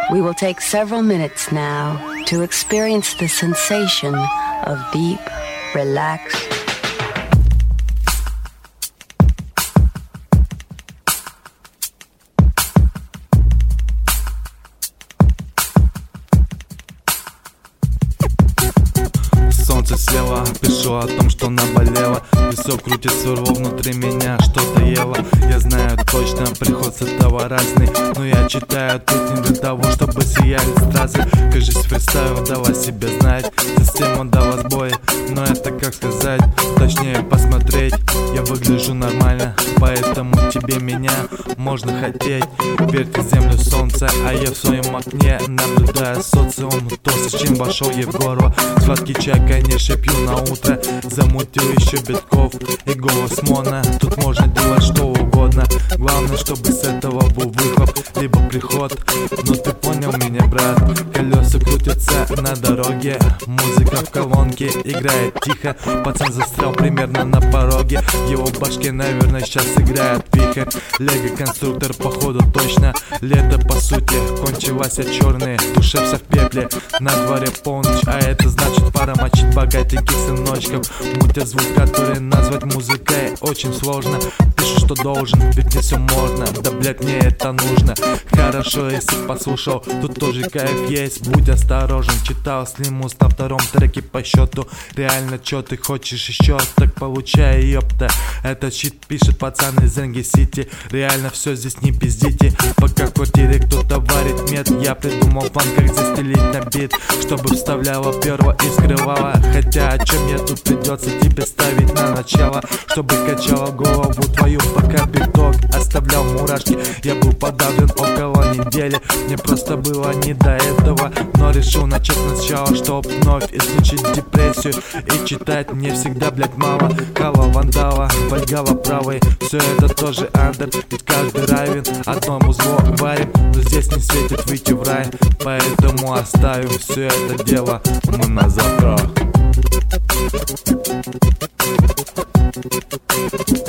We will take several minutes now to experience the sensation of deep, relaxed Солнце село, пишу о том, что наболело. Песок крутится рву внутри меня, что-то ело. Я знаю точно, приход с этого разный, но я читаю тут не для того, чтобы сияли стразы. Кажись, фристайл дала себе знать, система дала сбои, но это как сказать, точнее посмотреть. Я выгляжу нормально, поэтому тебе меня можно хотеть. Верьте в землю солнце, а я в своем окне наблюдаю социум. То, с чем вошел я в горло. Сладкий чай, конечно, пью на утро. Замутил еще битков и голос моно. Тут можно делать что угодно, главное, чтобы с этого был выхлоп, либо приход. Но ты понял меня, брат. Колеса крутятся на дороге, музыка в колонке играет тихо. Пацан застрял примерно на пороге, в его башке, наверное, сейчас играет вихрь. Лего-конструктор, походу, точно. Лето, по сути, кончилась, а черные тушатся в пепле. На дворе полночь, а это значит пора мочить богатеньких сыночков. Мутя звук, который назвать музыкой очень сложно. Пишу, что должен, ведь не все можно. Да, блять, мне это нужно. Хорошо, если послушал, тут тоже кайф есть. Будь осторожен, читал Слимус на втором треке по счету. Реально, чё ты хочешь еще? Так получай, ёпта. Этот щит пишет пацан из Энги-Сити. Реально все здесь не пиздите. Пока в квартире кто-то варит мед, я придумал план, как застелить на бит, чтобы вставляла перво и скрывала. Хотя о чем мне тут придется тебе ставить на начало, чтобы качала голову твою, пока биток оставлял мурашки. Я был подавлен около недели, мне просто было не до этого, но решил начать сначала, чтоб вновь исключить депрессию. И читать мне всегда, блять, мало. Кала, вандала, вальгала правой, все это тоже андер, ведь каждый равен одному зло варим. Но здесь не светит выйти в рай, поэтому оставим все это дело мы на завтра.